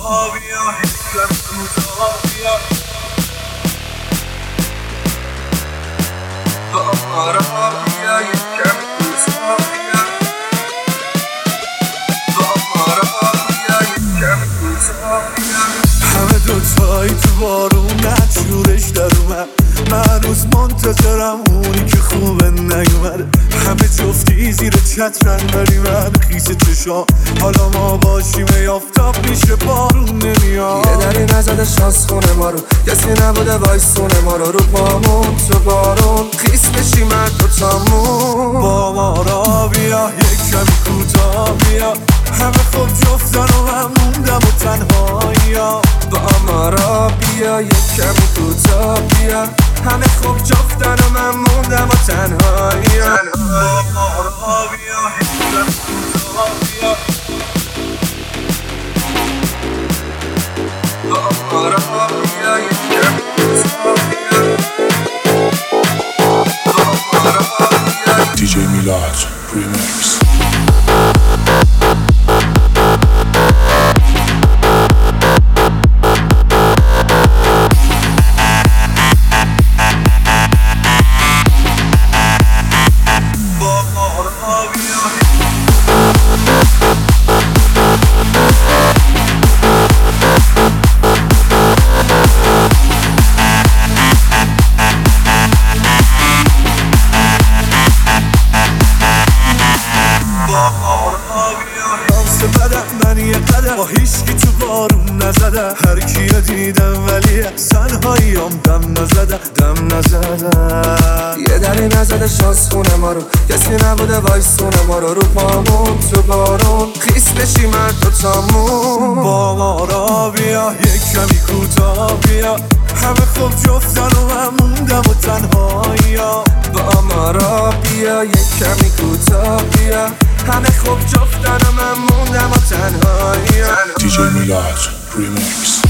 بیا یکم کوتاه بیا با ما را بیا یکم کوتاه بیا با ما را بیا یکم کوتاه بیا همه دوتایی تو بارون نجورش در اومد من هنوز منتظرم اونی که خوبه نیومده همه جفتی زیر چترن ولی من خیس چشام حالا ما باشیم یافتاب میشه بارون نمیاد یه دری نزده شانس خونه ما رو کسی نبوده وایسونه ما رو پامون تو بارون خیس بشیم من دوتامون با ما را بیا یک کمی کوتاه بیا همه خوب جفتن و من موندم و تنهایی با ما را بیا یک کمی کوتاه بیا همه خوب جفتن و من موندم و تنهایی با ما را بیا یک کمی کوتاه بیا با ما را بیا یک کمی کوتاه بیا با ما را بیا DJ Milad Remix. من یه قدر با هیچکی تو بارون نزده هر کی رو دیدم ولی تنهاییام دم نزده یه دری نزده شانس خونه ما رو کسی نبوده وایسونه ما رو پامون تو بارون خیس بشی من دوتامون با ما را بیا یک کمی کوتاه بیا همه خوب جفتن و من موندم و تنهایی با ما را بیا یک کمی کوتاه بیا همه خوب جفتن و من موندم و تنهایی DJ Milad Remix.